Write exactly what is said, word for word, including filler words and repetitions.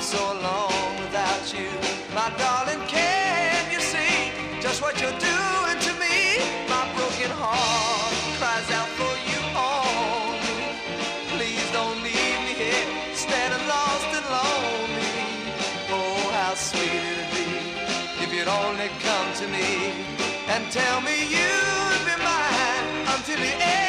so alone without you. My darling, can you see just what you're doing to me? My broken heart cries out for you only. Please don't leave me here, standing lost and lonely. Oh, how sweet it'd be if you'd only come to me and tell me you'd be mine until the end.